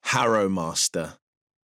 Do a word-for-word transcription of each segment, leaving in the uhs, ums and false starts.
Harrowmaster.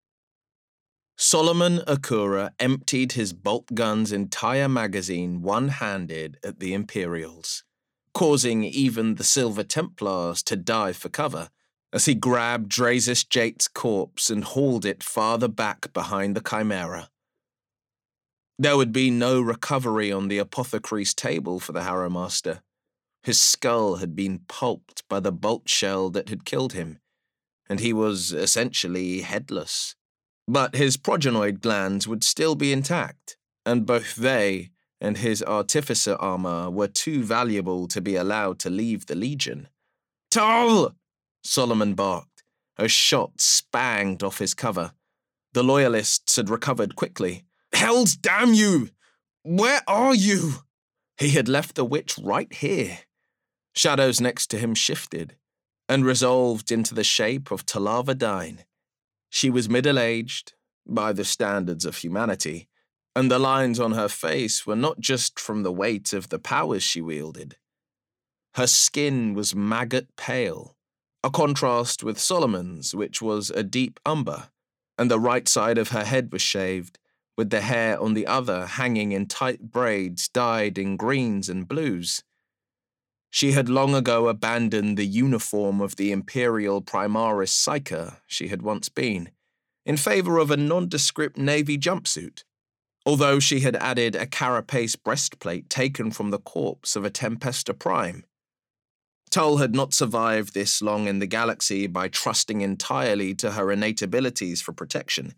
Solomon Akura emptied his bolt gun's entire magazine one-handed at the Imperials, causing even the Silver Templars to dive for cover as he grabbed Drasus Jate's corpse and hauled it farther back behind the Chimera. There would be no recovery on the apothecary's table for the Harrowmaster. His skull had been pulped by the bolt shell that had killed him, and he was essentially headless. But his progenoid glands would still be intact, and both they and his artificer armor were too valuable to be allowed to leave the Legion. "Tull!" Solomon barked. A shot spanged off his cover. The Loyalists had recovered quickly. "Hells damn you! Where are you?" He had left the witch right here. Shadows next to him shifted and resolved into the shape of Talava Dine. She was middle-aged, by the standards of humanity, and the lines on her face were not just from the weight of the powers she wielded. Her skin was maggot-pale, a contrast with Solomon's, which was a deep umber, and the right side of her head was shaved, with the hair on the other hanging in tight braids dyed in greens and blues. She had long ago abandoned the uniform of the Imperial Primaris Psyker she had once been, in favor of a nondescript navy jumpsuit, although she had added a carapace breastplate taken from the corpse of a Tempesta Prime. Tull had not survived this long in the galaxy by trusting entirely to her innate abilities for protection.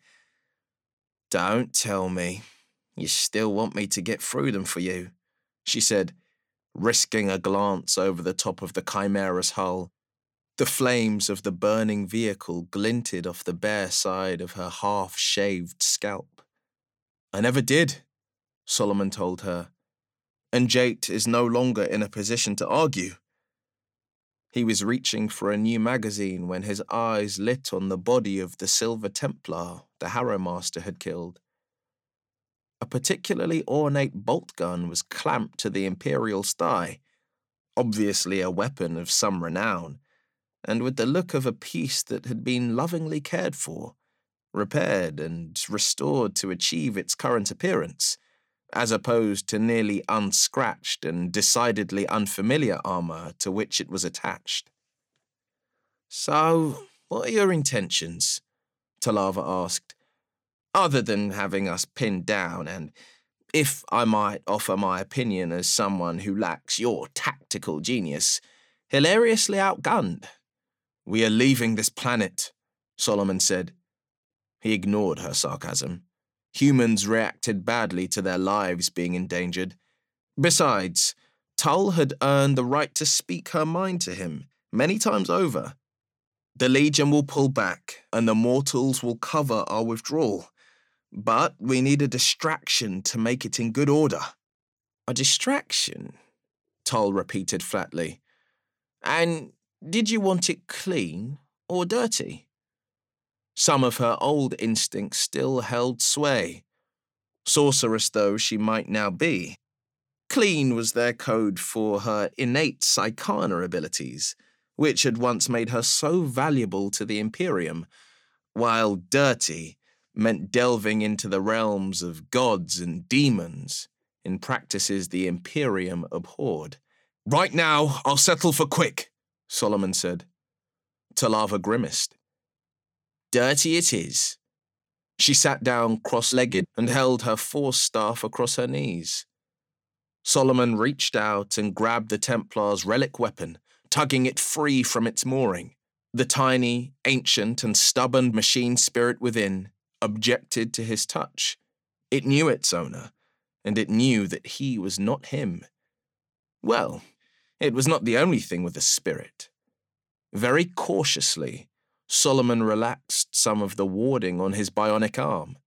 "Don't tell me you still want me to get through them for you," she said, risking a glance over the top of the Chimera's hull. The flames of the burning vehicle glinted off the bare side of her half-shaved scalp. "I never did," Solomon told her, "and Jate is no longer in a position to argue." He was reaching for a new magazine when his eyes lit on the body of the Silver Templar the Harrowmaster had killed. A particularly ornate bolt gun was clamped to the Imperial's thigh, obviously a weapon of some renown, and with the look of a piece that had been lovingly cared for, repaired and restored to achieve its current appearance, as opposed to nearly unscratched and decidedly unfamiliar armor to which it was attached. "So, what are your intentions?" Talava asked. "Other than having us pinned down and, if I might offer my opinion as someone who lacks your tactical genius, hilariously outgunned." "We are leaving this planet," Solomon said. He ignored her sarcasm. Humans reacted badly to their lives being endangered. Besides, Tull had earned the right to speak her mind to him many times over. "The Legion will pull back, and the mortals will cover our withdrawal. But we need a distraction to make it in good order." "A distraction?" Tull repeated flatly. "And did you want it clean or dirty?" Some of her old instincts still held sway. Sorceress though she might now be, clean was their code for her innate psychana abilities, which had once made her so valuable to the Imperium, while dirty meant delving into the realms of gods and demons, in practices the Imperium abhorred. "Right now, I'll settle for quick," Solomon said. Talava grimaced. "Dirty it is." She sat down cross-legged and held her force staff across her knees. Solomon reached out and grabbed the Templar's relic weapon, tugging it free from its mooring. The tiny, ancient, and stubborn machine spirit within objected to his touch. It knew its owner, and it knew that he was not him. Well, it was not the only thing with a spirit. Very cautiously, Solomon relaxed some of the warding on his bionic arm.